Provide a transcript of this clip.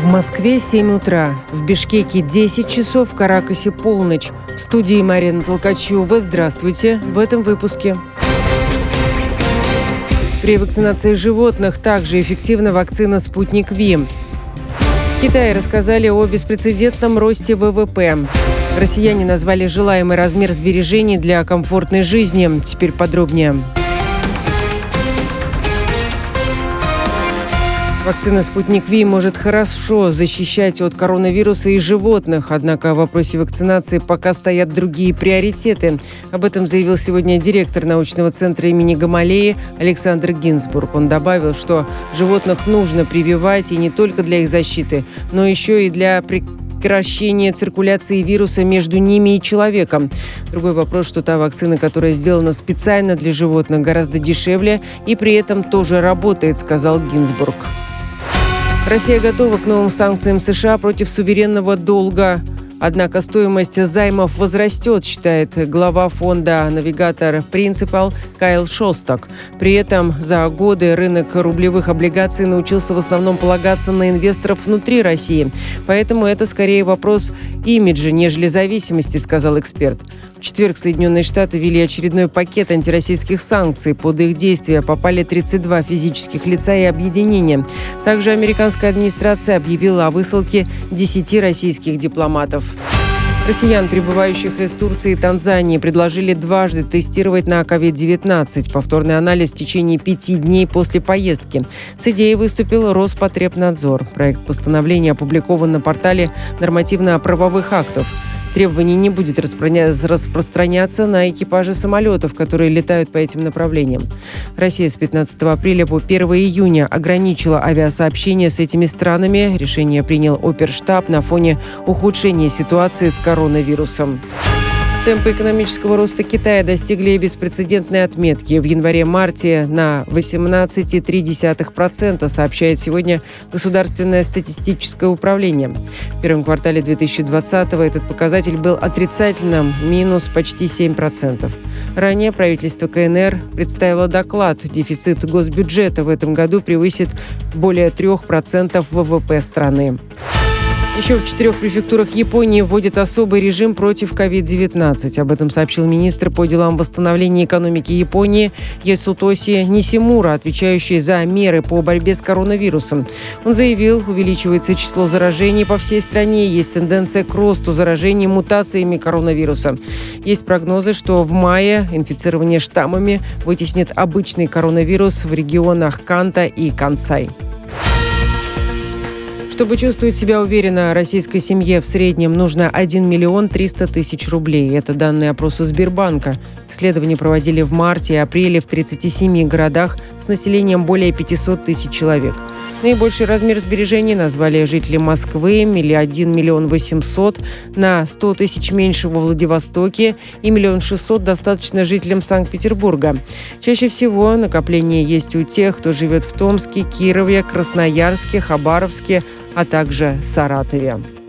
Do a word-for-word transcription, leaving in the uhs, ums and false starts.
В Москве семь утра, в Бишкеке десять часов, в Каракасе полночь. В студии Марина Толкачева. Здравствуйте. В этом выпуске. При вакцинации животных также эффективна вакцина «Спутник Ви». В Китае рассказали о беспрецедентном росте вэ вэ пэ. Россияне назвали желаемый размер сбережений для комфортной жизни. Теперь подробнее. Вакцина «Спутник Ви» может хорошо защищать от коронавируса и животных, однако в вопросе вакцинации пока стоят другие приоритеты. Об этом заявил сегодня директор научного центра имени Гамалеи Александр Гинзбург. Он добавил, что животных нужно прививать и не только для их защиты, но еще и для прекращения циркуляции вируса между ними и человеком. Другой вопрос, что та вакцина, которая сделана специально для животных, гораздо дешевле и при этом тоже работает, сказал Гинзбург. Россия готова к новым санкциям США против суверенного долга. Однако стоимость займов возрастет, считает глава фонда «Навигатор Принципал» Кайл Шостак. При этом за годы рынок рублевых облигаций научился в основном полагаться на инвесторов внутри России. Поэтому это скорее вопрос имиджа, нежели зависимости, сказал эксперт. В четверг Соединенные Штаты ввели очередной пакет антироссийских санкций. Под их действия попали тридцать два физических лица и объединения. Также американская администрация объявила о высылке десяти российских дипломатов. Россиян, прибывающих из Турции и Танзании, предложили дважды тестировать на ковид девятнадцать. Повторный анализ в течение пяти дней после поездки. С идеей выступил Роспотребнадзор. Проект постановления опубликован на портале нормативно-правовых актов. Требование не будет распространяться на экипажи самолетов, которые летают по этим направлениям. Россия с пятнадцатого апреля по первого июня ограничила авиасообщение с этими странами. Решение принял Оперштаб на фоне ухудшения ситуации с коронавирусом. Темпы экономического роста Китая достигли беспрецедентной отметки. В январе-марте на восемнадцать целых три десятых процента, сообщает сегодня Государственное статистическое управление. В первом квартале две тысячи двадцатого этот показатель был отрицательным, минус почти семь процентов. Ранее правительство ка эн эр представило доклад. Дефицит госбюджета в этом году превысит более трех процентов вэ вэ пэ страны. Еще в четырех префектурах Японии вводят особый режим против ковид девятнадцать. Об этом сообщил министр по делам восстановления экономики Японии Ясутоси Нисимура, отвечающий за меры по борьбе с коронавирусом. Он заявил, увеличивается число заражений по всей стране, есть тенденция к росту заражений мутациями коронавируса. Есть прогнозы, что в мае инфицирование штаммами вытеснит обычный коронавирус в регионах Канто и Кансай. Чтобы чувствовать себя уверенно, российской семье в среднем нужно один миллион триста тысяч рублей. Это данные опроса Сбербанка. Исследования проводили в марте и апреле в тридцати семи городах с населением более пятисот тысяч человек. Наибольший размер сбережений назвали жители Москвы – один миллион восемьсот, на сто тысяч меньше во Владивостоке и миллион шестьсот достаточно жителям Санкт-Петербурга. Чаще всего накопление есть у тех, кто живет в Томске, Кирове, Красноярске, Хабаровске, а также Саратове.